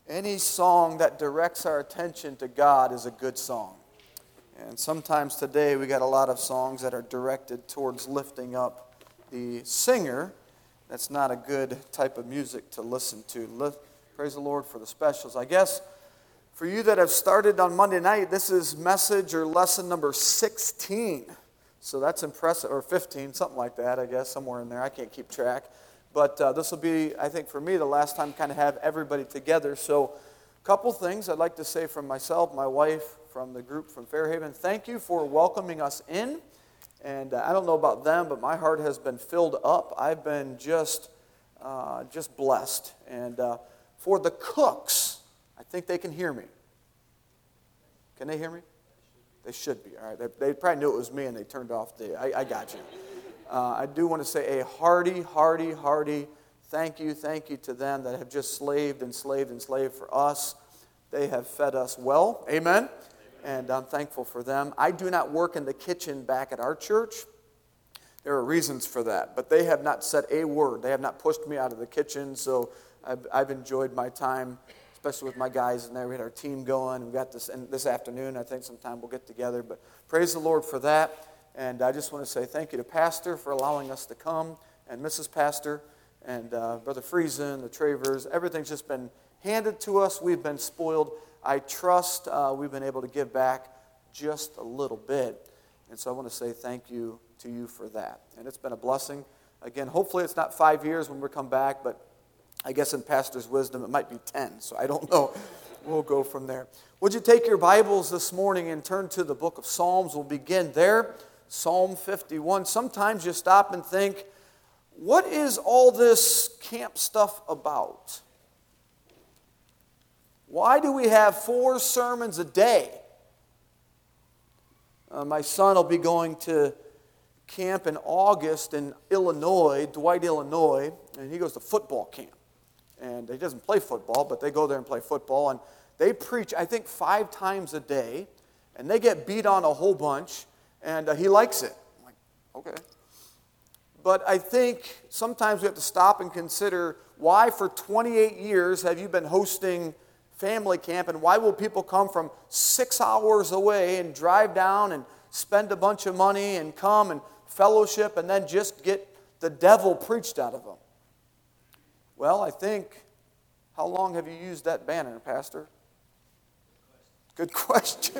Any song that directs our attention to God is a good song. And sometimes today we got a lot of songs that are directed towards lifting up the singer. That's not a good type of music to listen to. Praise the Lord for the specials. I guess for you that have started on Monday night, this is message or lesson number 16. So that's impressive, or 15, something like that, I guess, somewhere in there. I can't keep track. But this will be, I think, for me, the last time kind of have everybody together. So a couple things I'd like to say from myself, my wife, from the group from Fairhaven. Thank you for welcoming us in. And I don't know about them, but my heart has been filled up. I've been just blessed. And for the cooks, I think they can hear me. Can they hear me? They should be. All right. They probably knew it was me and they turned off I got you. I do want to say a hearty thank you to them that have just slaved for us. They have fed us well. Amen? And I'm thankful for them. I do not work in the kitchen back at our church. There are reasons for that. But they have not said a word. They have not pushed me out of the kitchen. So I've enjoyed my time, especially with my guys in there. We had our team going. We got this afternoon. I think sometime we'll get together. But praise the Lord for that. And I just want to say thank you to Pastor for allowing us to come, and Mrs. Pastor, and Brother Friesen, the Travers. Everything's just been handed to us. We've been spoiled. I trust we've been able to give back just a little bit. And so I want to say thank you to you for that. And it's been a blessing. Again, hopefully it's not 5 years when we come back, but I guess in Pastor's wisdom it might be 10. So I don't know. We'll go from there. Would you take your Bibles this morning and turn to the book of Psalms? We'll begin there. Psalm 51. Sometimes you stop and think, what is all this camp stuff about? Why do we have 4 sermons a day? My son will be going to camp in August in Illinois, Dwight, Illinois, and he goes to football camp. And he doesn't play football, but they go there and play football. And they preach, I think, 5 times a day, and they get beat on a whole bunch. And he likes it. I'm like, okay. But I think sometimes we have to stop and consider why for 28 years have you been hosting family camp, and why will people come from 6 hours away and drive down and spend a bunch of money and come and fellowship and then just get the devil preached out of them? Well, I think, how long have you used that banner, Pastor? Good question.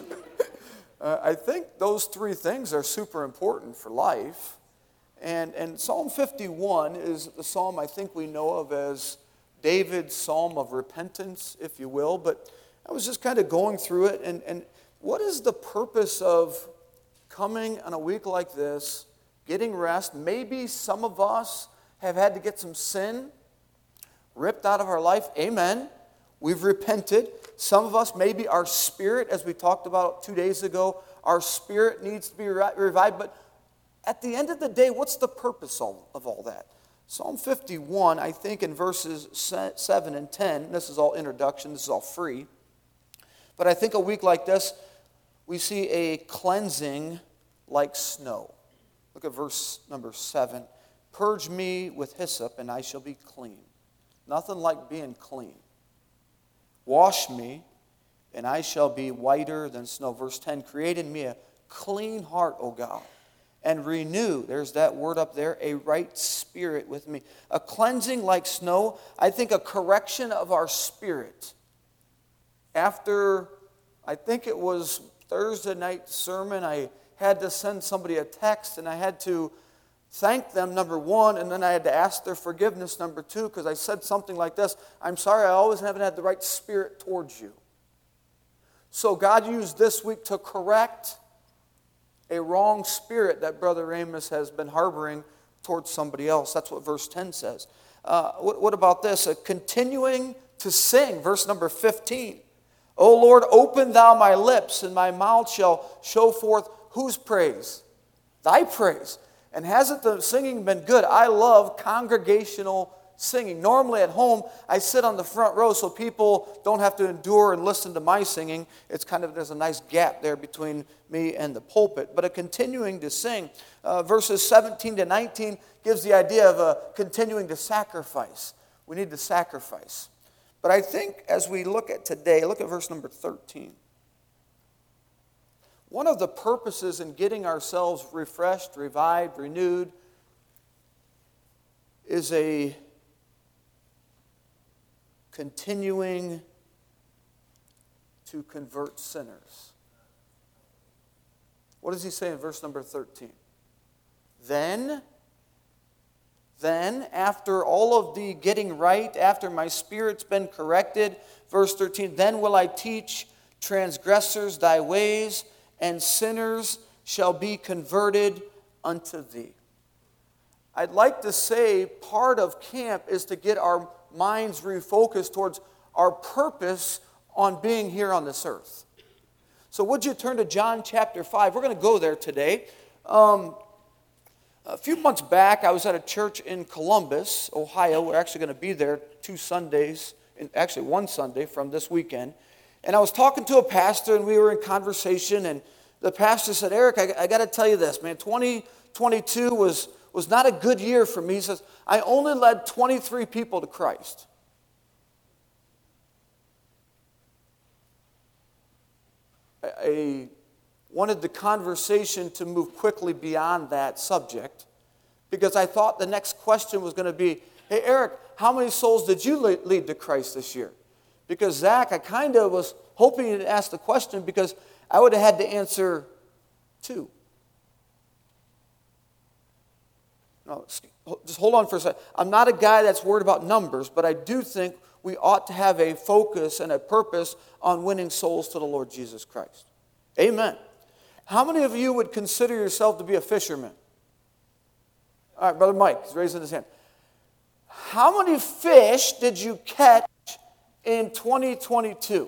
I think those 3 things are super important for life. And Psalm 51 is the psalm I think we know of as David's psalm of repentance, if you will. But I was just kind of going through it. And what is the purpose of coming on a week like this, getting rest? Maybe some of us have had to get some sin ripped out of our life. Amen. We've repented. Some of us, maybe our spirit, as we talked about 2 days ago, our spirit needs to be revived. But at the end of the day, what's the purpose of all that? Psalm 51, I think in verses 7 and 10, this is all introduction, this is all free. But I think a week like this, we see a cleansing like snow. Look at verse number 7. Purge me with hyssop, and I shall be clean. Nothing like being clean. Wash me, and I shall be whiter than snow. Verse 10, create in me a clean heart, O God, and renew, there's that word up there, a right spirit with me. A cleansing like snow, I think a correction of our spirit. After, I think it was Thursday night sermon, I had to send somebody a text, and I had to thank them, number 1, and then I had to ask their forgiveness, number 2, because I said something like this: I'm sorry, I always haven't had the right spirit towards you. So God used this week to correct a wrong spirit that Brother Amos has been harboring towards somebody else. That's what verse 10 says. What about this? Continuing to sing, verse number 15. O Lord, open thou my lips, and my mouth shall show forth whose praise? Thy praise. And hasn't the singing been good? I love congregational singing. Normally at home, I sit on the front row so people don't have to endure and listen to my singing. It's kind of, there's a nice gap there between me and the pulpit. But a continuing to sing. Verses 17 to 19 gives the idea of a continuing to sacrifice. We need to sacrifice. But I think as we look at today, look at verse number 13. One of the purposes in getting ourselves refreshed, revived, renewed is a continuing to convert sinners. What does he say in verse number 13? Then, after all of the getting right, after my spirit's been corrected, verse 13, then will I teach transgressors thy ways, and sinners shall be converted unto thee. I'd like to say part of camp is to get our minds refocused towards our purpose on being here on this earth. So would you turn to John chapter 5? We're going to go there today. A few months back, I was at a church in Columbus, Ohio. We're actually going to be there 2 Sundays, actually 1 Sunday from this weekend. And I was talking to a pastor, and we were in conversation, and the pastor said, Eric, I got to tell you this, man. 2022 was not a good year for me. He says, I only led 23 people to Christ. I wanted the conversation to move quickly beyond that subject because I thought the next question was going to be, hey, Eric, how many souls did you lead to Christ this year? Because, Zach, I kind of was hoping you'd ask the question because I would have had to answer 2. No, just hold on for a second. I'm not a guy that's worried about numbers, but I do think we ought to have a focus and a purpose on winning souls to the Lord Jesus Christ. Amen. How many of you would consider yourself to be a fisherman? All right, Brother Mike, he's raising his hand. How many fish did you catch in 2022?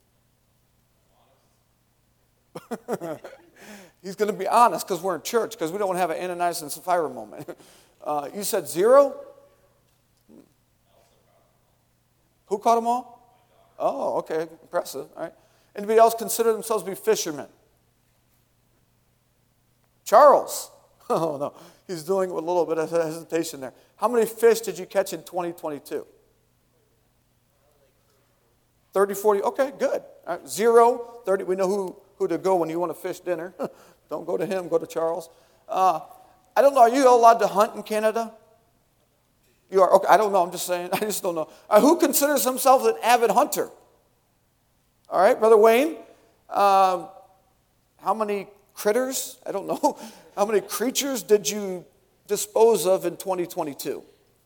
He's going to be honest because we're in church, because we don't want to have an Ananias and Sapphira moment. You said 0? Who caught them all? Oh, okay, impressive. All right. Anybody else consider themselves to be fishermen? Charles. Oh, no. He's doing it with a little bit of hesitation there. How many fish did you catch in 2022? 30, 40. Okay, good. All right. 0, 30. We know who to go when you want to fish dinner. Don't go to him, go to Charles. I don't know. Are you allowed to hunt in Canada? You are? Okay, I don't know. I'm just saying. I just don't know. Who considers themselves an avid hunter? All right, Brother Wayne. How many critters? I don't know. How many creatures did you dispose of in 2022?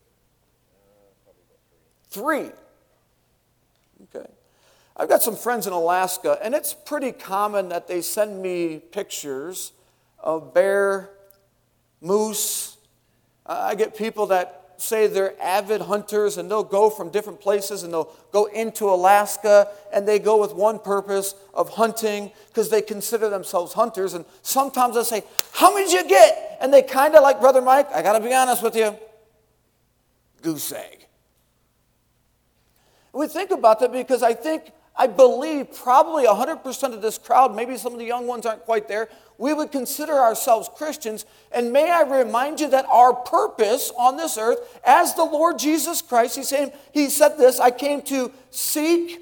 3. Okay. I've got some friends in Alaska, and it's pretty common that they send me pictures of bear, moose. I get people that say they're avid hunters, and they'll go from different places, and they'll go into Alaska, and they go with one purpose of hunting because they consider themselves hunters. And sometimes I say, how many did you get? And they kind of like Brother Mike, I got to be honest with you, goose egg. We think about that because I believe probably 100% of this crowd, maybe some of the young ones aren't quite there, we would consider ourselves Christians. And may I remind you that our purpose on this earth, as the Lord Jesus Christ, he said this, I came to seek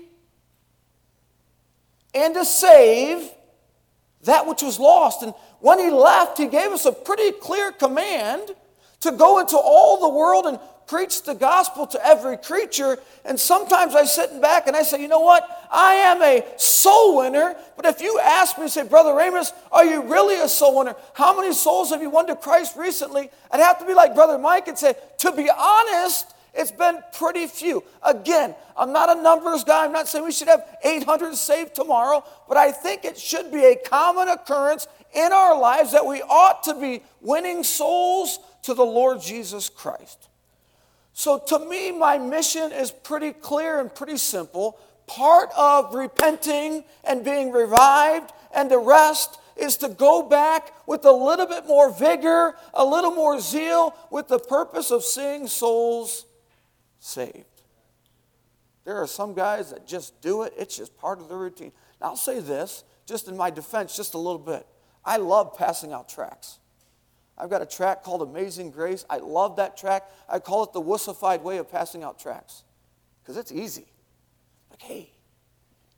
and to save that which was lost. And when he left, he gave us a pretty clear command to go into all the world and preach the gospel to every creature. And sometimes I sit back and I say, you know what? I am a soul winner. But if you ask me, say, Brother Amos, are you really a soul winner? How many souls have you won to Christ recently? I'd have to be like Brother Mike and say, to be honest, it's been pretty few. Again, I'm not a numbers guy. I'm not saying we should have 800 saved tomorrow. But I think it should be a common occurrence in our lives that we ought to be winning souls to the Lord Jesus Christ. So to me, my mission is pretty clear and pretty simple. Part of repenting and being revived and the rest is to go back with a little bit more vigor, a little more zeal, with the purpose of seeing souls saved. There are some guys that just do it. It's just part of the routine. Now, I'll say this, just in my defense, just a little bit. I love passing out tracts. I've got a tract called Amazing Grace. I love that tract. I call it the wussified way of passing out tracts because it's easy.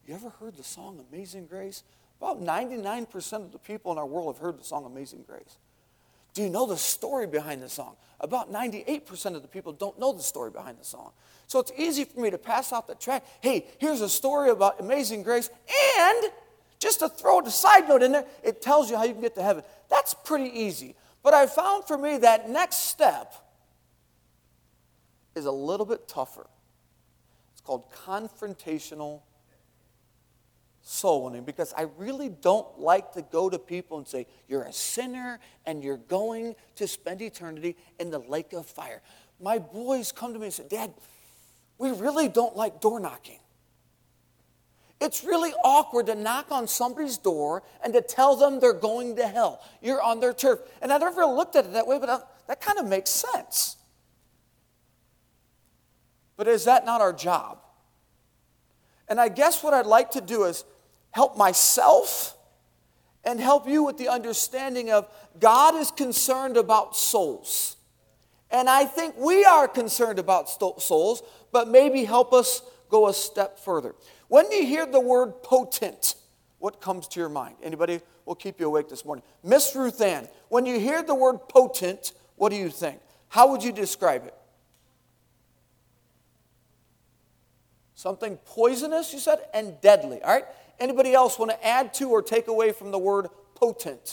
you ever heard the song Amazing Grace? About 99% of the people in our world have heard the song Amazing Grace. Do you know the story behind the song? About 98% of the people don't know the story behind the song. So it's easy for me to pass out the track. Hey, here's a story about Amazing Grace. And just to throw a side note in there, it tells you how you can get to heaven. That's pretty easy. But I found for me that next step is a little bit tougher. It's called confrontational soul winning, because I really don't like to go to people and say, you're a sinner and you're going to spend eternity in the lake of fire. My boys come to me and say, Dad, we really don't like door knocking. It's really awkward to knock on somebody's door and to tell them they're going to hell. You're on their turf. And I never looked at it that way, but that kind of makes sense. But is that not our job? And I guess what I'd like to do is help myself and help you with the understanding of God is concerned about souls. And I think we are concerned about souls, but maybe help us go a step further. When you hear the word potent, what comes to your mind? Anybody will keep you awake this morning. Miss Ruth Ann, when you hear the word potent, what do you think? How would you describe it? Something poisonous, you said, and deadly. All right? Anybody else want to add to or take away from the word potent?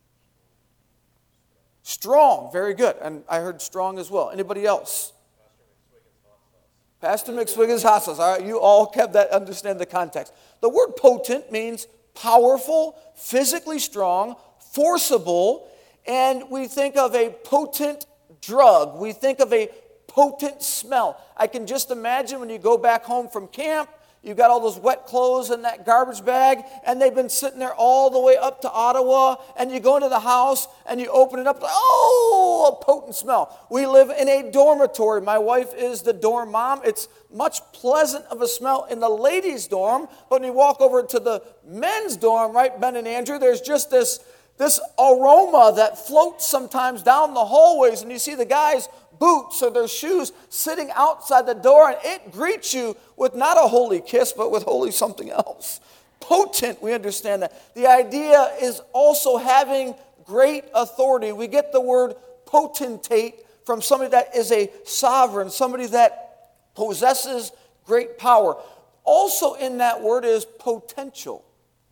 Strong, very good. And I heard strong as well. Anybody else? Pastor McSwiggan's hot sauce. All right, you all kept that, understand the context. The word potent means powerful, physically strong, forcible, and we think of a potent drug. We think of a potent smell. I can just imagine when you go back home from camp, you've got all those wet clothes in that garbage bag, and they've been sitting there all the way up to Ottawa, and you go into the house, and you open it up, oh, a potent smell. We live in a dormitory. My wife is the dorm mom. It's much pleasant of a smell in the ladies' dorm, but when you walk over to the men's dorm, right, Ben and Andrew, there's just this aroma that floats sometimes down the hallways, and you see the guys' boots or their shoes sitting outside the door, and it greets you with not a holy kiss, but with holy something else. Potent, we understand that. The idea is also having great authority. We get the word potentate from somebody that is a sovereign, somebody that possesses great power. Also in that word is potential.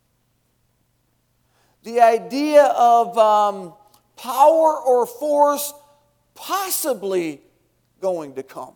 The idea of power or force possibly going to come.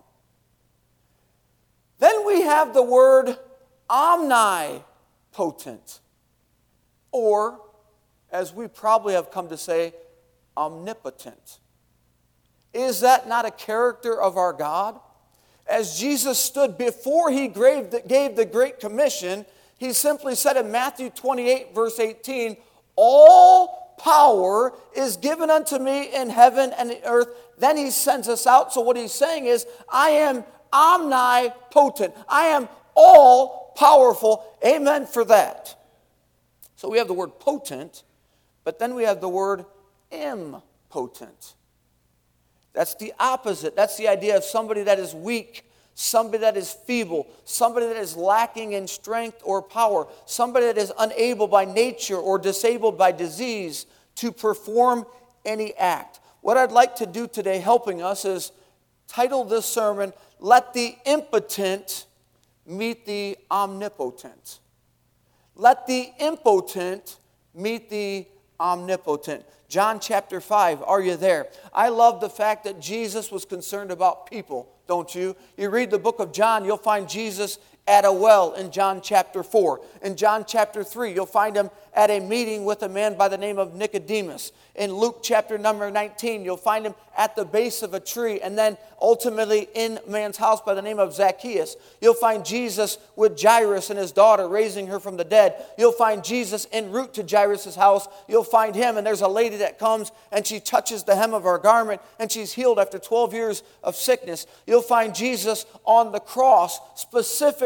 Then we have the word omnipotent, or, as we probably have come to say, omnipotent. Is that not a character of our God? As Jesus stood before he gave the Great Commission, he simply said in Matthew 28, verse 18, all power is given unto me in heaven and the earth. Then he sends us out. So what he's saying is, I am omnipotent. I am all powerful. Amen for that. So we have the word potent, but then we have the word impotent. That's the opposite. That's the idea of somebody that is weak, somebody that is feeble, somebody that is lacking in strength or power, somebody that is unable by nature or disabled by disease to perform any act. What I'd like to do today, helping us, is title this sermon, Let the Impotent Meet the Omnipotent. Let the impotent meet the omnipotent. John chapter 5, are you there? I love the fact that Jesus was concerned about people, don't you? You read the book of John, you'll find Jesus at a well in John chapter 4. In John chapter 3, you'll find him at a meeting with a man by the name of Nicodemus. In Luke chapter number 19, you'll find him at the base of a tree, and then ultimately in a man's house by the name of Zacchaeus. You'll find Jesus with Jairus and his daughter, raising her from the dead. You'll find Jesus en route to Jairus' house. You'll find him, and there's a lady that comes, and she touches the hem of our garment, and she's healed after 12 years of sickness. You'll find Jesus on the cross, specifically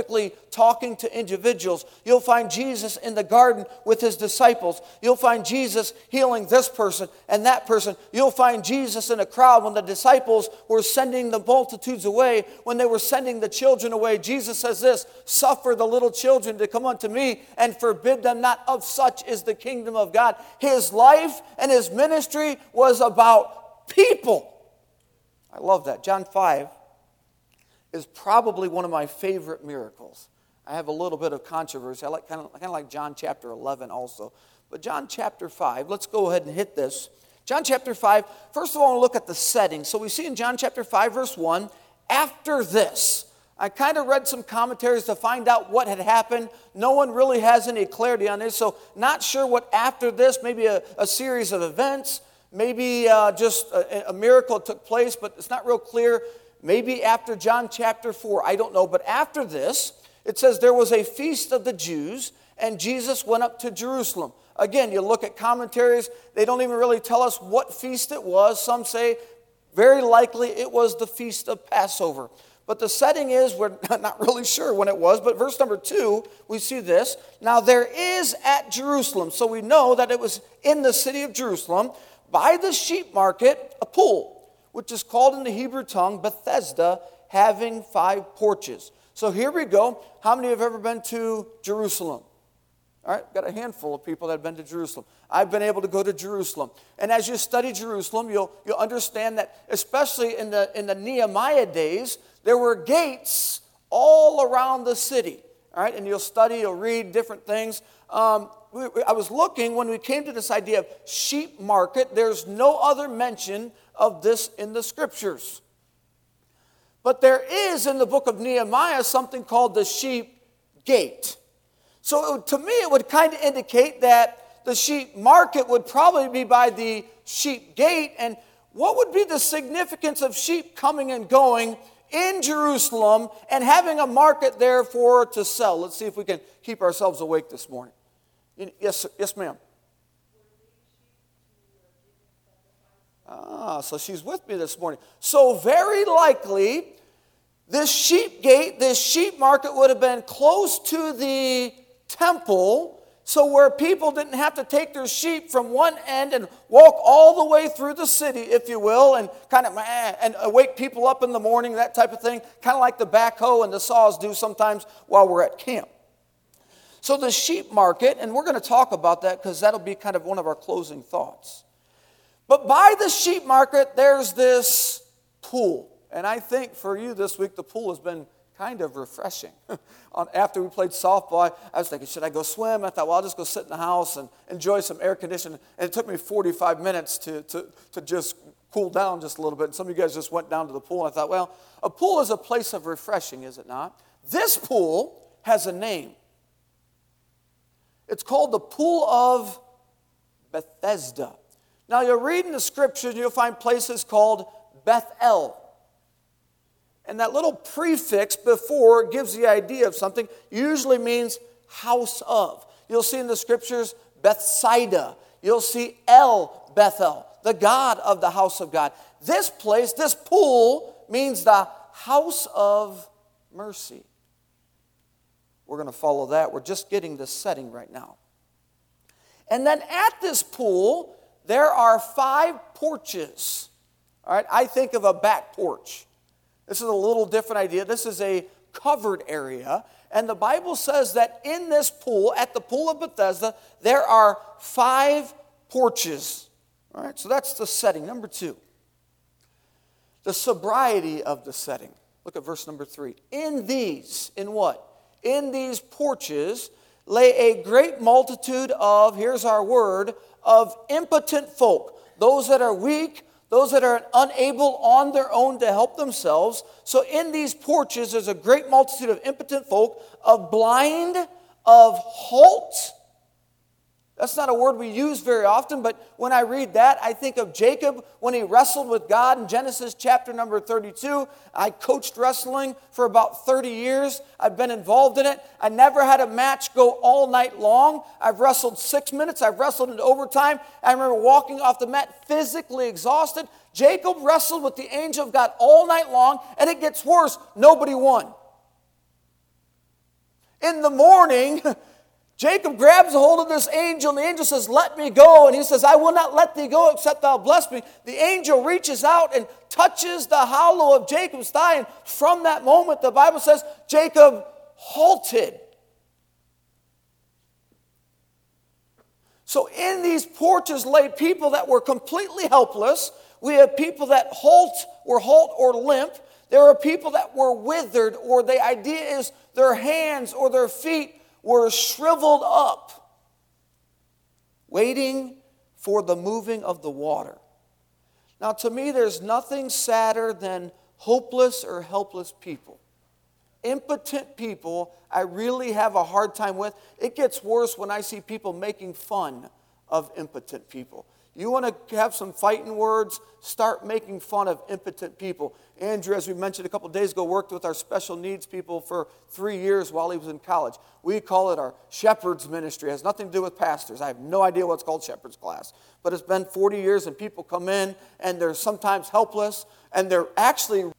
specifically talking to individuals. You'll find Jesus in the garden with his disciples. You'll find Jesus healing this person and that person. You'll find Jesus in a crowd when the disciples were sending the multitudes away, when they were sending the children away. Jesus says this, "Suffer the little children to come unto me and forbid them not, of such is the kingdom of God." His life and his ministry was about people. I love that. John 5 is probably one of my favorite miracles. I have a little bit of controversy. I like kind of like John chapter 11 also. But John chapter 5, let's go ahead and hit this. John chapter 5, first of all, I want to look at the setting. So we see in John chapter 5, verse 1, after this. I kind of read some commentaries to find out what had happened. No one really has any clarity on this, so not sure what after this, maybe a series of events, maybe just a miracle took place, but it's not real clear. Maybe after John chapter 4, I don't know. But after this, it says there was a feast of the Jews, and Jesus went up to Jerusalem. Again, you look at commentaries, they don't even really tell us what feast it was. Some say very likely it was the feast of Passover. But the setting is, we're not really sure when it was, but verse number 2, we see this. Now there is at Jerusalem, so we know that it was in the city of Jerusalem, by the sheep market, a pool, which is called in the Hebrew tongue Bethesda, having 5 porches. So here we go. How many have ever been to Jerusalem? All right, got a handful of people that have been to Jerusalem. I've been able to go to Jerusalem. And as you study Jerusalem, you'll understand that, especially in the Nehemiah days, there were gates all around the city. All right, and you'll read different things. I was looking, when we came to this idea of sheep market, there's no other mention of this in the scriptures. But there is in the book of Nehemiah something called the sheep gate. So to me it would kind of indicate that the sheep market would probably be by the sheep gate. And what would be the significance of sheep coming and going in Jerusalem and having a market there for to sell? Let's see if we can keep ourselves awake this morning. Yes, ma'am. So she's with me this morning. So very likely, this sheep gate, this sheep market would have been close to the temple, so where people didn't have to take their sheep from one end and walk all the way through the city, if you will, and kind of and wake people up in the morning, that type of thing, kind of like the backhoe and the saws do sometimes while we're at camp. So the sheep market, and we're going to talk about that because that'll be kind of one of our closing thoughts. But by the sheep market, there's this pool. And I think for you this week, the pool has been kind of refreshing. After we played softball, I was thinking, should I go swim? I thought, well, I'll just go sit in the house and enjoy some air conditioning. And it took me 45 minutes to just cool down just a little bit. And some of you guys just went down to the pool. And I thought, well, a pool is a place of refreshing, is it not? This pool has a name. It's called the Pool of Bethesda. Now, you'll read in the scriptures, you'll find places called Bethel. And that little prefix before gives the idea of something, usually means house of. You'll see in the scriptures Bethsaida. You'll see El Bethel, the God of the house of God. This place, this pool, means the house of mercy. We're going to follow that. We're just getting the setting right now. And then at this pool, there are 5 porches. All right, I think of a back porch. This is a little different idea. This is a covered area. And the Bible says that in this pool, at the pool of Bethesda, there are 5 porches. All right, so that's the setting. Number 2, the sobriety of the setting. Look at verse number 3. In what? In these porches lay a great multitude of, here's our word, of impotent folk. Those that are weak, those that are unable on their own to help themselves. So in these porches, there's a great multitude of impotent folk, of blind, of halt. That's not a word we use very often, but when I read that, I think of Jacob when he wrestled with God in Genesis chapter number 32. I coached wrestling for about 30 years. I've been involved in it. I never had a match go all night long. I've wrestled 6 minutes. I've wrestled into overtime. I remember walking off the mat physically exhausted. Jacob wrestled with the angel of God all night long, and it gets worse. Nobody won. in the morning, Jacob grabs a hold of this angel, and the angel says, let me go. And he says, I will not let thee go except thou bless me. The angel reaches out and touches the hollow of Jacob's thigh. And from that moment, the Bible says, Jacob halted. So in these porches lay people that were completely helpless. We have people that were halt or limp. There are people that were withered, or the idea is their hands or their feet were shriveled up, waiting for the moving of the water. Now, to me, there's nothing sadder than hopeless or helpless people. Impotent people, I really have a hard time with. It gets worse when I see people making fun of impotent people. You want to have some fighting words? Start making fun of impotent people. Andrew, as we mentioned a couple days ago, worked with our special needs people for 3 years while he was in college. We call it our shepherd's ministry. It has nothing to do with pastors. I have no idea what's called shepherd's class. But it's been 40 years, and people come in, and they're sometimes helpless, and they're actually...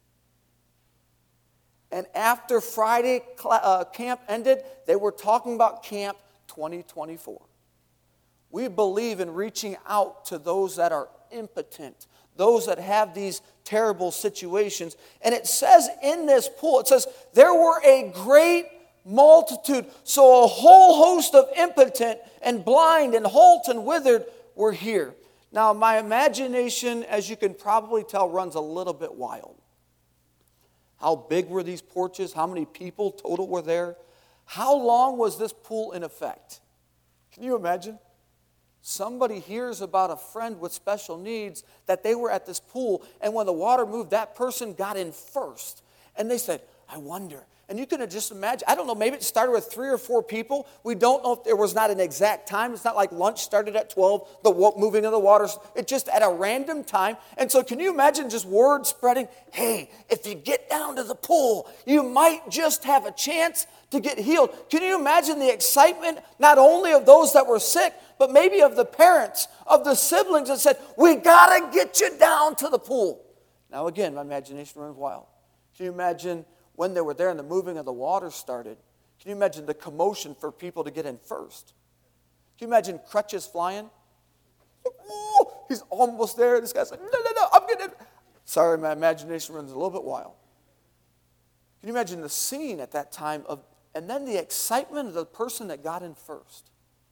And after Friday camp ended, they were talking about Camp 2024. We believe in reaching out to those that are impotent, those that have these terrible situations. And it says in this pool, it says, there were a great multitude. So a whole host of impotent and blind and halt and withered were here. Now, my imagination, as you can probably tell, runs a little bit wild. How big were these porches? How many people total were there? How long was this pool in effect? Can you imagine? Somebody hears about a friend with special needs, that they were at this pool, and when the water moved, that person got in first. And they said, I wonder. And you can just imagine, I don't know, maybe it started with 3 or 4 people. We don't know if there was not an exact time. It's not like lunch started at 12, the moving of the waters. It's just at a random time. And so can you imagine just word spreading, hey, if you get down to the pool, you might just have a chance to get healed. Can you imagine the excitement, not only of those that were sick, but maybe of the parents, of the siblings that said, we got to get you down to the pool. Now again, my imagination runs wild. Can you imagine when they were there and the moving of the water started? Can you imagine the commotion for people to get in first? Can you imagine crutches flying? Ooh, he's almost there. This guy's like, no, I'm getting in. Sorry, my imagination runs a little bit wild. Can you imagine the scene at that time and then the excitement of the person that got in first?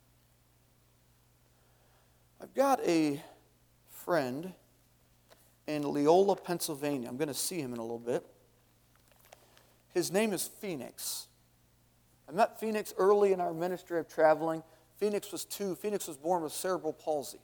I've got a friend in Leola, Pennsylvania. I'm going to see him in a little bit. His name is Phoenix. I met Phoenix early in our ministry of traveling. Phoenix was 2. Phoenix was born with cerebral palsy.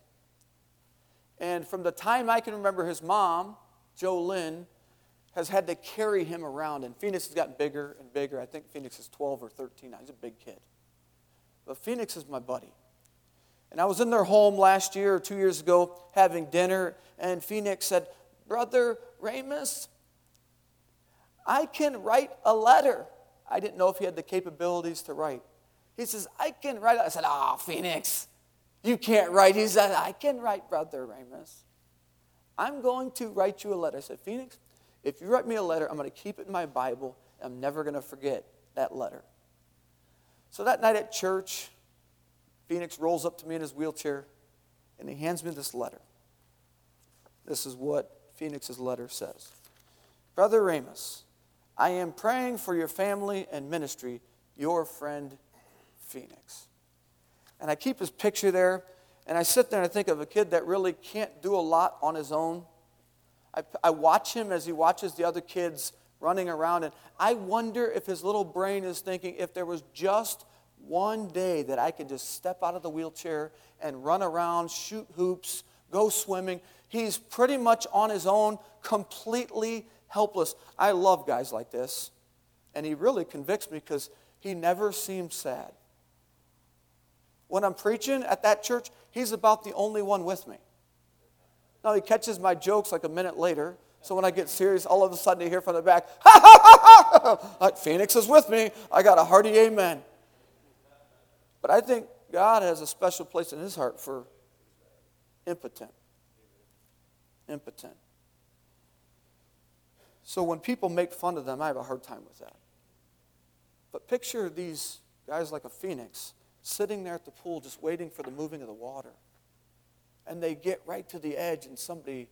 And from the time I can remember, his mom, Jo Lynn, has had to carry him around. And Phoenix has gotten bigger and bigger. I think Phoenix is 12 or 13 now. He's a big kid. But Phoenix is my buddy. And I was in their home last year or 2 years ago having dinner, and Phoenix said, Brother Ramus, I can write a letter. I didn't know if he had the capabilities to write. He says, I can write. I said, Phoenix, you can't write. He said, I can write, Brother Ramus. I'm going to write you a letter. I said, Phoenix, if you write me a letter, I'm going to keep it in my Bible. I'm never going to forget that letter. So that night at church, Phoenix rolls up to me in his wheelchair, and he hands me this letter. This is what Phoenix's letter says. Brother Ramus, I am praying for your family and ministry, your friend Phoenix. And I keep his picture there, and I sit there and I think of a kid that really can't do a lot on his own. I watch him as he watches the other kids running around, and I wonder if his little brain is thinking, if there was just one day that I could just step out of the wheelchair and run around, shoot hoops, go swimming. He's pretty much on his own, completely helpless. I love guys like this. And he really convicts me because he never seems sad. When I'm preaching at that church, he's about the only one with me. Now, he catches my jokes like a minute later. So when I get serious, all of a sudden you hear from the back, ha, ha, ha, ha. Like, Phoenix is with me. I got a hearty amen. But I think God has a special place in his heart for impotent. Impotent. So when people make fun of them, I have a hard time with that. But picture these guys like a phoenix sitting there at the pool just waiting for the moving of the water. And they get right to the edge and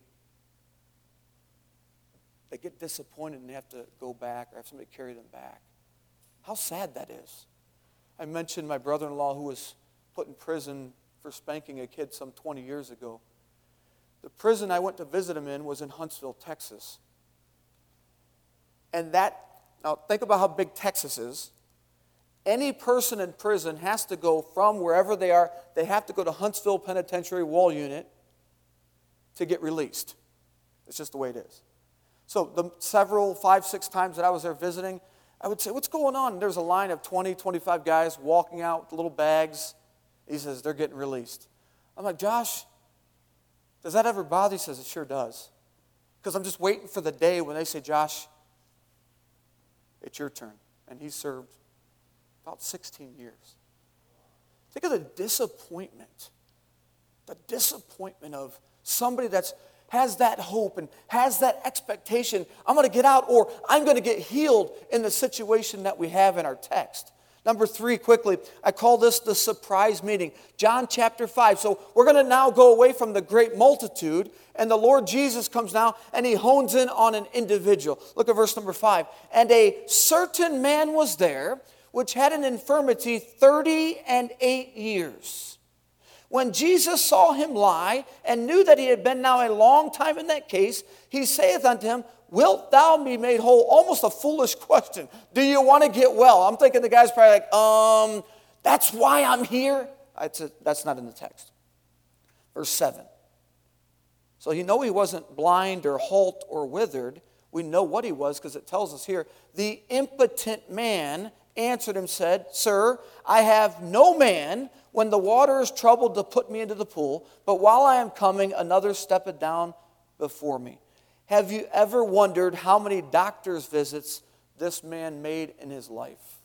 they get disappointed and they have to go back or have somebody carry them back. How sad that is. I mentioned my brother-in-law who was put in prison for spanking a kid some 20 years ago. The prison I went to visit him in was in Huntsville, Texas. And now think about how big Texas is. Any person in prison has to go from wherever they are, they have to go to Huntsville Penitentiary Wall Unit to get released. It's just the way it is. So the 5, 6 times that I was there visiting, I would say, what's going on? And there's a line of 20, 25 guys walking out with little bags. He says, they're getting released. I'm like, Josh, does that ever bother you? He says, it sure does. Because I'm just waiting for the day when they say, Josh, it's your turn. And he served about 16 years. Think of the disappointment of somebody that has that hope and has that expectation. I'm going to get out or I'm going to get healed in the situation that we have in our text. Number 3, quickly, I call this the surprise meeting. John chapter 5. So we're going to now go away from the great multitude, and the Lord Jesus comes now, and he hones in on an individual. Look at verse number 5. And a certain man was there, which had an infirmity 38 years. When Jesus saw him lie, and knew that he had been now a long time in that case, he saith unto him, Wilt thou be made whole? Almost a foolish question. Do you want to get well? I'm thinking the guy's probably like, that's why I'm here? That's not in the text. Verse 7. So you know he wasn't blind or halt or withered. We know what he was because it tells us here. The impotent man answered him, said, Sir, I have no man when the water is troubled to put me into the pool, but while I am coming, another steppeth down before me. Have you ever wondered how many doctor's visits this man made in his life?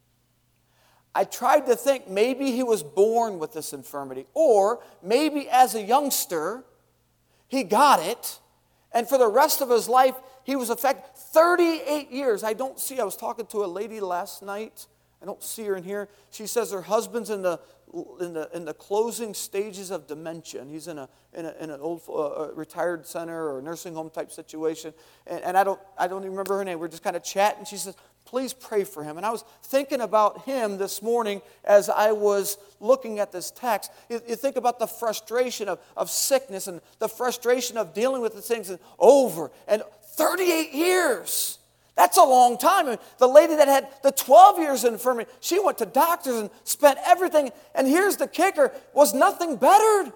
I tried to think maybe he was born with this infirmity, or maybe as a youngster, he got it, and for the rest of his life, he was affected. 38 years. I was talking to a lady last night. I don't see her in here. She says her husband's in the closing stages of dementia, and he's in an old retired center or nursing home type situation. And I don't even remember her name. We're just kind of chatting. She says, "Please pray for him." And I was thinking about him this morning as I was looking at this text. You think about the frustration of sickness and the frustration of dealing with the things over and 38 years. That's a long time. And the lady that had the 12 years of infirmity, she went to doctors and spent everything. And here's the kicker, was nothing bettered.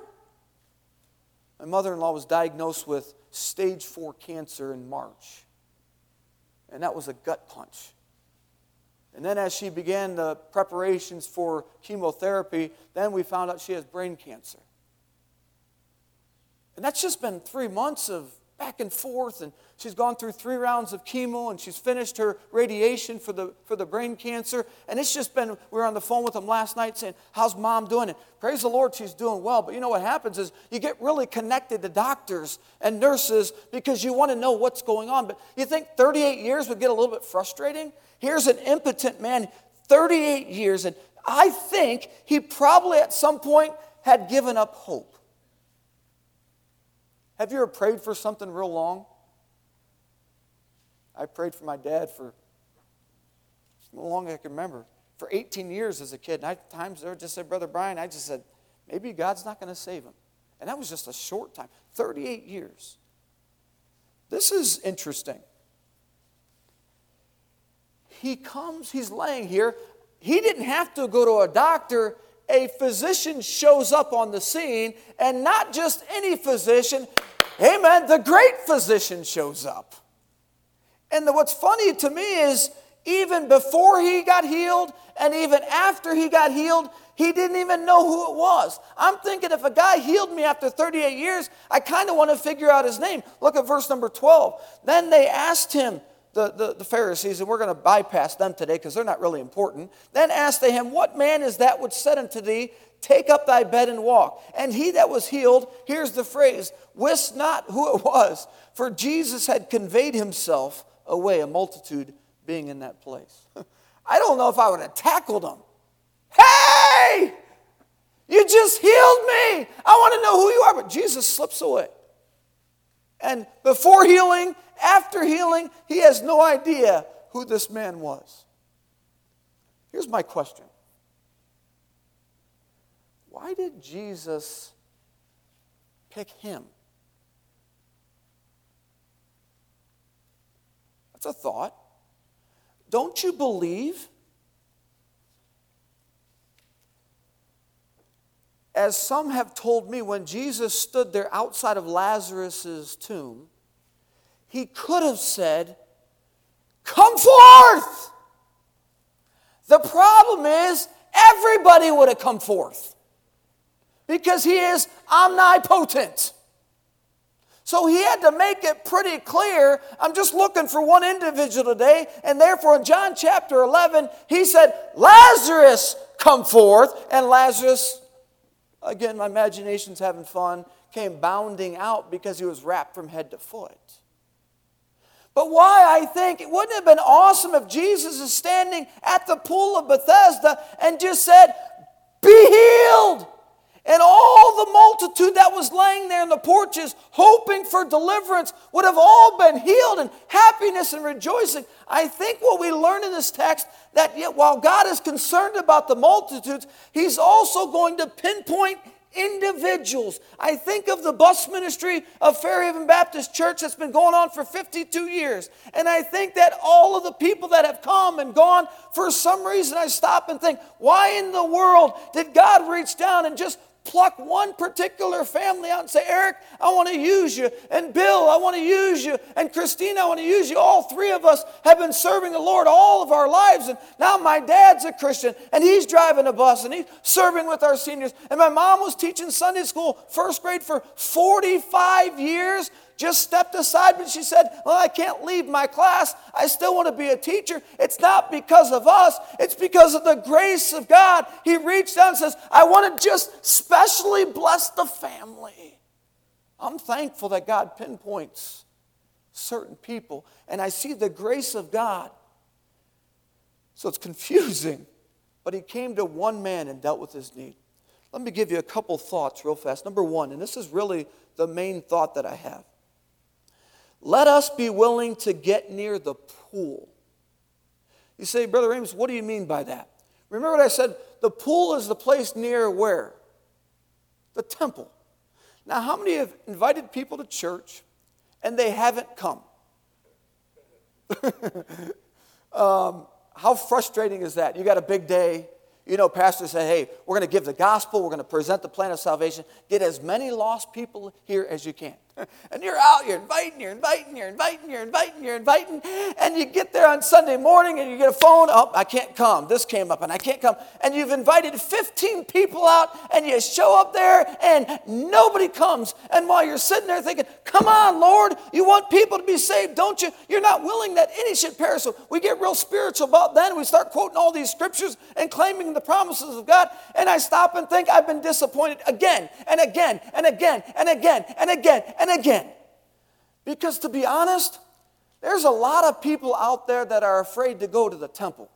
My mother-in-law was diagnosed with stage 4 cancer in March. And that was a gut punch. And then as she began the preparations for chemotherapy, then we found out she has brain cancer. And that's just been 3 months of back and forth, and she's gone through 3 rounds of chemo, and she's finished her radiation for the brain cancer. And it's just been, we were on the phone with them last night saying, how's mom doing? And praise the Lord, she's doing well. But you know what happens is you get really connected to doctors and nurses because you want to know what's going on. But you think 38 years would get a little bit frustrating? Here's an impotent man, 38 years, and I think he probably at some point had given up hope. Have you ever prayed for something real long? I prayed for my dad for as long as I can remember. For 18 years as a kid. And at times there just said, Brother Brian, I just said, maybe God's not going to save him. And that was just a short time. 38 years. This is interesting. He comes, he's laying here. He didn't have to go to a doctor. A physician shows up on the scene, and not just any physician. Amen. The great physician shows up. And what's funny to me is even before he got healed and even after he got healed, he didn't even know who it was. I'm thinking if a guy healed me after 38 years, I kind of want to figure out his name. Look at verse number 12. Then they asked him, the Pharisees, and we're going to bypass them today because they're not really important. Then asked they him, What man is that which said unto thee, Take up thy bed and walk? And he that was healed, here's the phrase, wist not who it was, for Jesus had conveyed himself away, a multitude being in that place. I don't know if I would have tackled him. Hey! You just healed me. I want to know who you are. But Jesus slips away. And before healing, after healing, he has no idea who this man was. Here's my question. Why did Jesus pick him? That's a thought. Don't you believe? As some have told me, when Jesus stood there outside of Lazarus' tomb, he could have said, "Come forth!" The problem is, everybody would have come forth because he is omnipotent. So he had to make it pretty clear, I'm just looking for one individual today, and therefore in John chapter 11, he said, "Lazarus, come forth," and Lazarus, again, my imagination's having fun, came bounding out because he was wrapped from head to foot. But why I think it wouldn't have been awesome if Jesus is standing at the pool of Bethesda and just said, "Be healed." And all the multitude that was laying there in the porches hoping for deliverance would have all been healed in happiness and rejoicing. I think what we learn in this text, that yet while God is concerned about the multitudes, he's also going to pinpoint individuals. I think of the bus ministry of Fairhaven Baptist Church that's been going on for 52 years. And I think that all of the people that have come and gone, for some reason I stop and think, why in the world did God reach down and just pluck one particular family out and say, "Eric, I want to use you," and "Bill, I want to use you," and "Christina, I want to use you"? All three of us have been serving the Lord all of our lives, and now my dad's a Christian, and he's driving a bus, and he's serving with our seniors, and my mom was teaching Sunday school, first grade, for 45 years, just stepped aside, but she said, "Well, I can't leave my class. I still want to be a teacher." It's not because of us. It's because of the grace of God. He reached out and says, "I want to just specially bless the family." I'm thankful that God pinpoints certain people, and I see the grace of God. So it's confusing, but he came to one man and dealt with his need. Let me give you a couple thoughts real fast. Number one, and this is really the main thought that I have. Let us be willing to get near the pool. You say, "Brother Amos, what do you mean by that?" Remember what I said? The pool is the place near where? The temple. Now, how many have invited people to church and they haven't come? How frustrating is that? You got a big day. You know, pastor said, "Hey, we're going to give the gospel. We're going to present the plan of salvation. Get as many lost people here as you can." And you're out, you're inviting, and you get there on Sunday morning and you get a phone, "Oh, I can't come. This came up and I can't come." And you've invited 15 people out and you show up there and nobody comes. And while you're sitting there thinking, "Come on, Lord, you want people to be saved, don't you? You're not willing that any should perish." So we get real spiritual about that, and we start quoting all these scriptures and claiming the promises of God. And I stop and think, I've been disappointed again and again and again and again and again and again. Because to be honest, there's a lot of people out there that are afraid to go to the temple.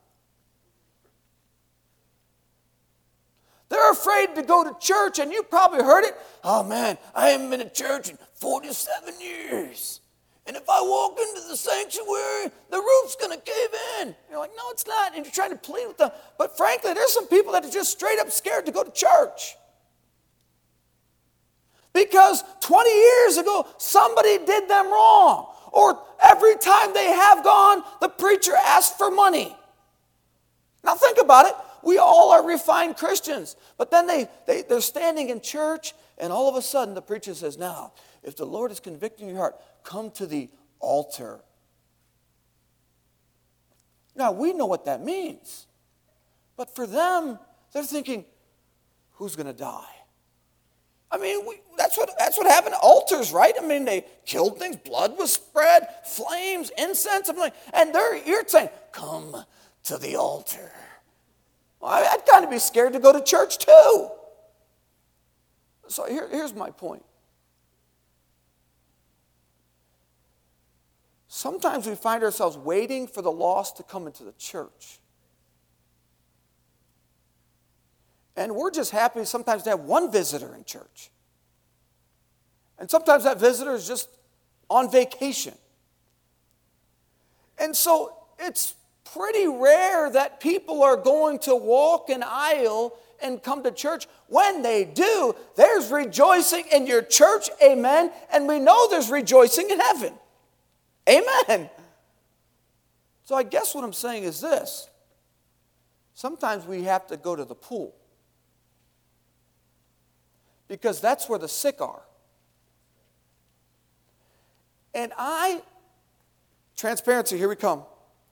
They're afraid to go to church, and you probably heard it. "Oh man, I haven't been to church in 47 years. And if I walk into the sanctuary, the roof's going to cave in." You're like, "No, it's not." And you're trying to plead with them. But frankly, there's some people that are just straight up scared to go to church. Because 20 years ago, somebody did them wrong. Or every time they have gone, the preacher asked for money. Now think about it. We all are refined Christians. But then they're standing in church, and all of a sudden the preacher says, "Now, if the Lord is convicting your heart, come to the altar." Now, we know what that means. But for them, they're thinking, who's going to die? I mean, that's what happened to altars, right? I mean, they killed things, blood was spread, flames, incense, and you're saying, "Come to the altar." Well, I'd kind of be scared to go to church too. So here's my point. Sometimes we find ourselves waiting for the lost to come into the church. And we're just happy sometimes to have one visitor in church. And sometimes that visitor is just on vacation. And so it's pretty rare that people are going to walk an aisle and come to church. When they do, there's rejoicing in your church, amen, and we know there's rejoicing in heaven, amen. So I guess what I'm saying is this. Sometimes we have to go to the pool because that's where the sick are. And transparency, here we come.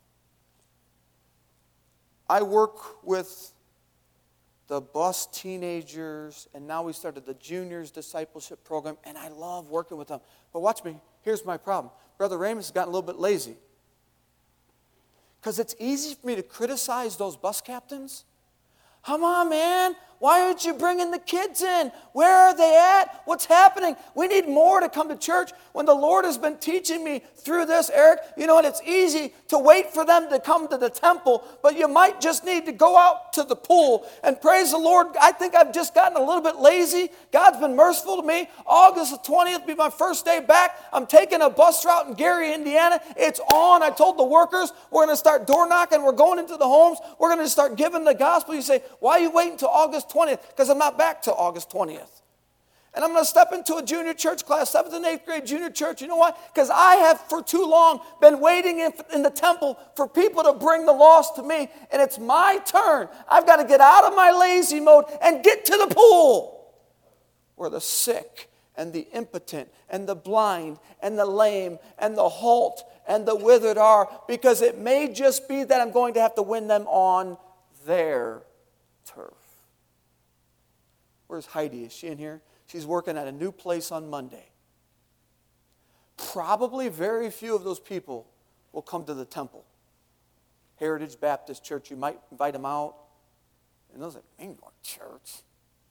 I work with the bus teenagers, and now we started the juniors discipleship program, and I love working with them. But watch me, here's my problem. Brother Ramus has gotten a little bit lazy. Because it's easy for me to criticize those bus captains. Come on, man. Why aren't you bringing the kids in? Where are they at? What's happening? We need more to come to church. When the Lord has been teaching me through this, Eric, you know what? It's easy to wait for them to come to the temple, but you might just need to go out to the pool. And praise the Lord, I think I've just gotten a little bit lazy. God's been merciful to me. August the 20th will be my first day back. I'm taking a bus route in Gary, Indiana. It's on. I told the workers we're going to start door knocking. We're going into the homes. We're going to start giving the gospel. You say, why are you waiting until August 20th? Because I'm not back till August 20th. And I'm going to step into a junior church class, 7th and 8th grade junior church. You know why? Because I have for too long been waiting in the temple for people to bring the lost to me. And it's my turn. I've got to get out of my lazy mode and get to the pool where the sick and the impotent and the blind and the lame and the halt and the withered are. Because it may just be that I'm going to have to win them on their turf. Where's Heidi? Is she in here? She's working at a new place on Monday. Probably very few of those people will come to the temple. Heritage Baptist Church, you might invite them out. And they'll say, I ain't going to church.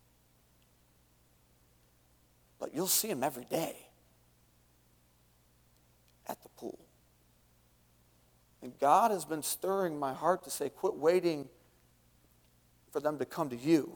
But you'll see them every day at the pool. And God has been stirring my heart to say, quit waiting for them to come to you.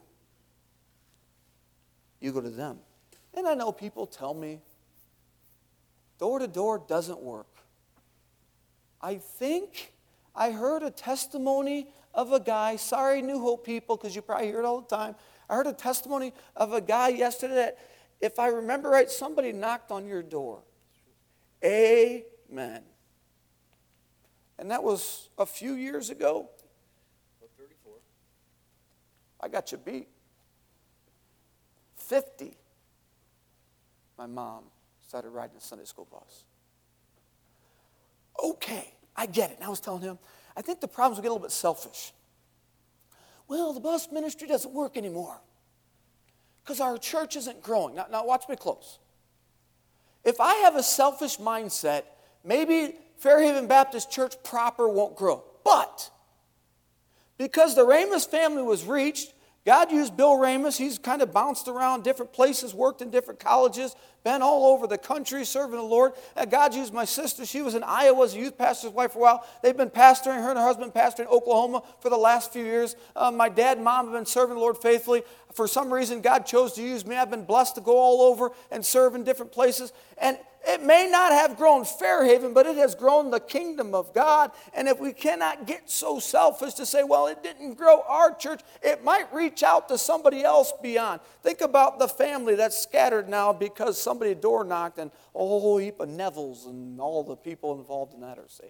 You go to them. And I know people tell me door to door doesn't work. I think I heard a testimony of a guy, sorry New Hope people, because you probably hear it all the time. I heard a testimony of a guy yesterday that, if I remember right, somebody knocked on your door. Amen. And that was a few years ago. 34. I got you beat. 50, my mom started riding a Sunday school bus. Okay, I get it. And I was telling him, I think the problems will get a little bit selfish. Well, the bus ministry doesn't work anymore because our church isn't growing. Now watch me close. If I have a selfish mindset, maybe Fairhaven Baptist Church proper won't grow. But because the Ramus family was reached, God used Bill Ramus. He's kind of bounced around different places, worked in different colleges, been all over the country serving the Lord. And God used my sister. She was in Iowa as a youth pastor's wife for a while. They've been pastoring, her and her husband pastoring in Oklahoma for the last few years. My dad and mom have been serving the Lord faithfully. For some reason, God chose to use me. I've been blessed to go all over and serve in different places. And it may not have grown Fairhaven, but it has grown the kingdom of God. And if we cannot get so selfish to say, well, it didn't grow our church, it might reach out to somebody else beyond. Think about the family that's scattered now because somebody door knocked and a whole heap of Nevilles and all the people involved in that are saved.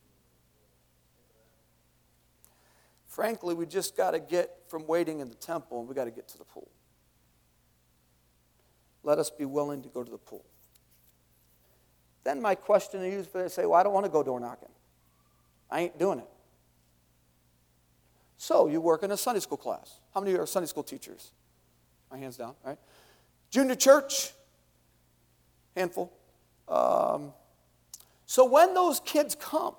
Frankly, we just got to get from waiting in the temple and we got to get to the pool. Let us be willing to go to the pool. Then my question to you is, they say, well, I don't want to go door knocking. I ain't doing it. So you work in a Sunday school class. How many of you are Sunday school teachers? My hand's down, right? Junior church, handful. So when those kids come,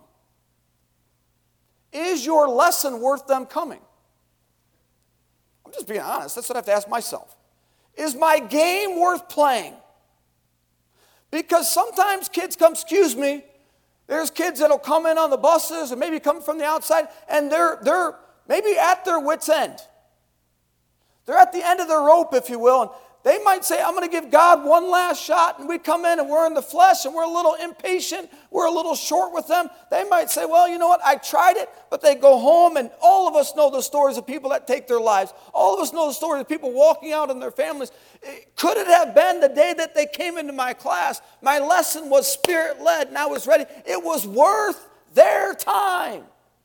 is your lesson worth them coming? I'm just being honest. That's what I have to ask myself. Is my game worth playing? Because sometimes kids come, excuse me, there's kids that'll come in on the buses and maybe come from the outside and they're maybe at their wits' end. They're at the end of their rope, if you will, and they might say, I'm going to give God one last shot, and we come in and we're in the flesh and we're a little impatient, we're a little short with them. They might say, well, you know what, I tried it, but they go home, and all of us know the stories of people that take their lives. All of us know the stories of people walking out in their families. Could it have been the day that they came into my class, my lesson was Spirit-led, and I was ready? It was worth their time.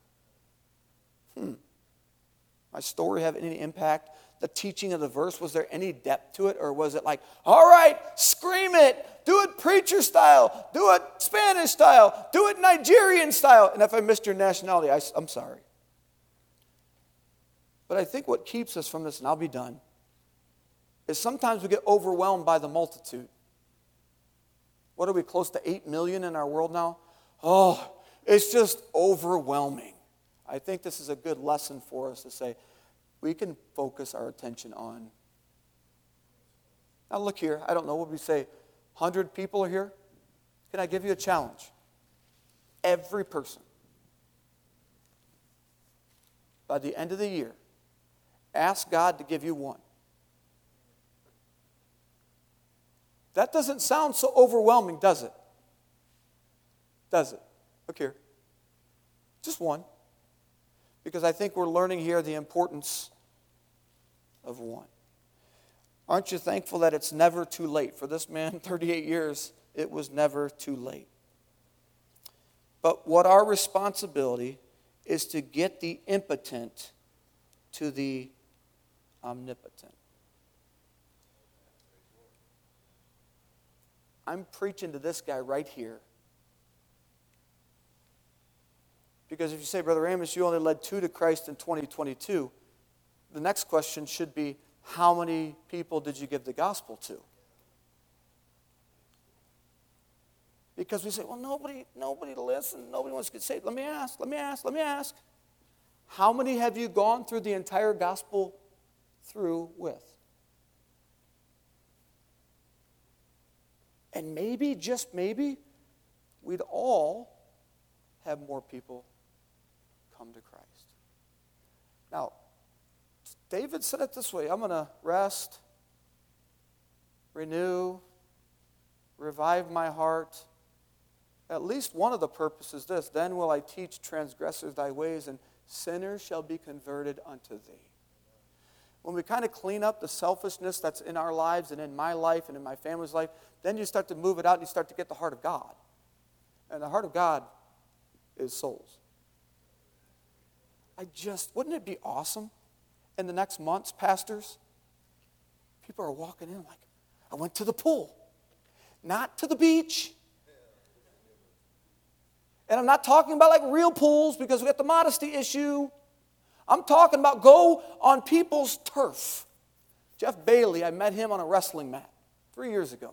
My story have any impact? The teaching of the verse, was there any depth to it? Or was it like, all right, scream it, do it preacher style, do it Spanish style, do it Nigerian style. And if I missed your nationality, I'm sorry. But I think what keeps us from this, and I'll be done, is sometimes we get overwhelmed by the multitude. What are we, close to 8 million in our world now? Oh, it's just overwhelming. I think this is a good lesson for us to say, we can focus our attention on. Now look here, I don't know, what we say, 100 people are here? Can I give you a challenge? Every person, by the end of the year, ask God to give you one. That doesn't sound so overwhelming, does it? Does it? Look here. Just one. Because I think we're learning here the importance of one. Aren't you thankful that it's never too late? For this man, 38 years, it was never too late. But what our responsibility is to get the impotent to the omnipotent. I'm preaching to this guy right here. Because if you say, Brother Amos, you only led 2 to Christ in 2022, the next question should be, how many people did you give the gospel to? Because we say, well, nobody listens, nobody wants to get saved. Let me ask. How many have you gone through the entire gospel through with? And maybe, just maybe, we'd all have more people come to Christ. Now, David said it this way, I'm going to rest, renew, revive my heart. At least one of the purposes is this, then will I teach transgressors thy ways, and sinners shall be converted unto thee. When we kind of clean up the selfishness that's in our lives and in my life and in my family's life, then you start to move it out and you start to get the heart of God. And the heart of God is souls. Wouldn't it be awesome in the next months, pastors? People are walking in like, I went to the pool, not to the beach. And I'm not talking about like real pools because we got the modesty issue. I'm talking about go on people's turf. Jeff Bailey, I met him on a wrestling mat 3 years ago.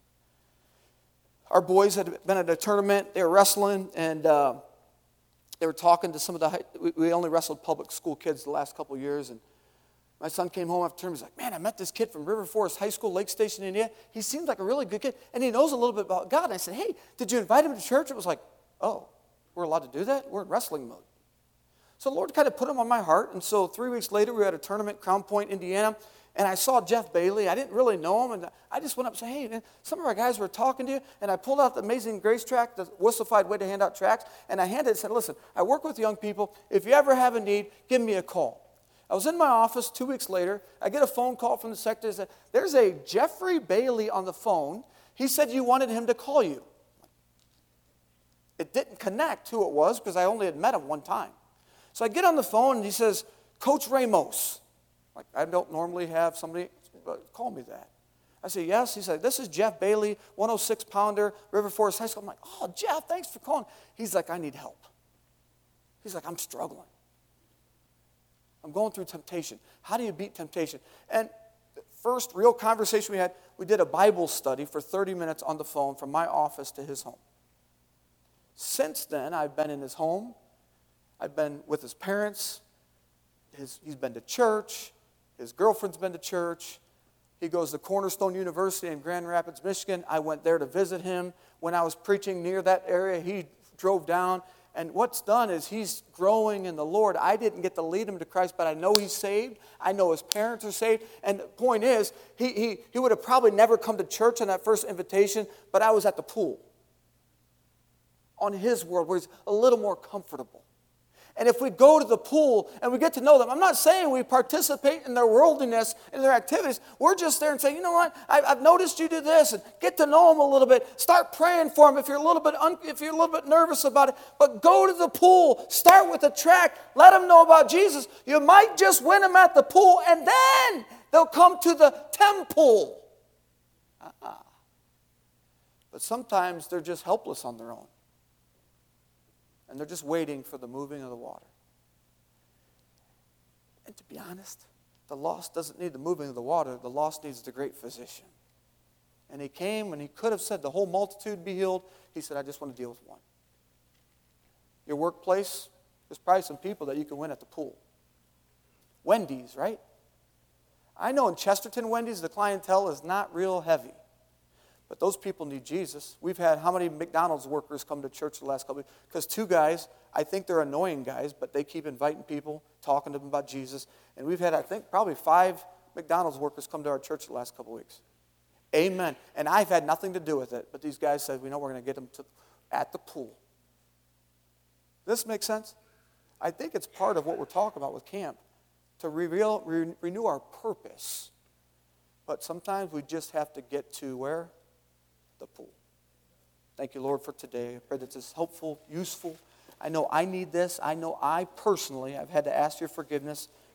Our boys had been at a tournament, they were wrestling, and they were talking to some of we only wrestled public school kids the last couple of years, and my son came home after term, he's like, man, I met this kid from River Forest High School, Lake Station, Indiana. He seems like a really good kid, and he knows a little bit about God. And I said, hey, did you invite him to church? It was like, oh, we're allowed to do that? We're in wrestling mode. So the Lord kind of put him on my heart, and so 3 weeks later, we were at a tournament, Crown Point, Indiana, and I saw Jeff Bailey. I didn't really know him, and I just went up and said, hey, man, some of our guys were talking to you, and I pulled out the Amazing Grace tract, the wussified way to hand out tracts, and I handed it and said, listen, I work with young people. If you ever have a need, give me a call. I was in my office 2 weeks later. I get a phone call from the secretary that said, there's a Jeffrey Bailey on the phone. He said you wanted him to call you. It didn't connect who it was because I only had met him one time. So I get on the phone, and he says, Coach Ramos. Like, I don't normally have somebody call me that. I say, yes. He said, this is Jeff Bailey, 106-pounder, River Forest High School. I'm like, oh, Jeff, thanks for calling. He's like, I need help. He's like, I'm struggling. I'm going through temptation. How do you beat temptation? And the first real conversation we had, we did a Bible study for 30 minutes on the phone from my office to his home. Since then, I've been in his home. I've been with his parents. He's been to church. His girlfriend's been to church. He goes to Cornerstone University in Grand Rapids, Michigan. I went there to visit him. When I was preaching near that area, he drove down, And what's done is he's growing in the Lord. I didn't get to lead him to Christ, but I know he's saved. I know his parents are saved. And the point is, he would have probably never come to church on that first invitation, but I was at the pool on his world where he's a little more comfortable. And if we go to the pool and we get to know them, I'm not saying we participate in their worldliness and their activities. We're just there and say, you know what, I've noticed you do this, and get to know them a little bit. Start praying for them if you're a little bit nervous about it. But go to the pool. Start with a tract. Let them know about Jesus. You might just win them at the pool, and then they'll come to the temple. But sometimes they're just helpless on their own. And they're just waiting for the moving of the water. And to be honest, the lost doesn't need the moving of the water. The lost needs the great physician. And he came, and he could have said the whole multitude be healed. He said, I just want to deal with one. Your workplace, there's probably some people that you can win at the pool. Wendy's, right? I know in Chesterton, Wendy's, the clientele is not real heavy. But those people need Jesus. We've had how many McDonald's workers come to church the last couple of weeks? Because two guys, I think they're annoying guys, but they keep inviting people, talking to them about Jesus. And we've had, I think, probably 5 McDonald's workers come to our church the last couple of weeks. Amen. And I've had nothing to do with it, but these guys said, we know we're going to get them at the pool. Does this make sense? I think it's part of what we're talking about with camp, to renew our purpose. But sometimes we just have to get to where? The pool. Thank you, Lord, for today. I pray that this is helpful, useful. I know I need this. I know I personally have had to ask your forgiveness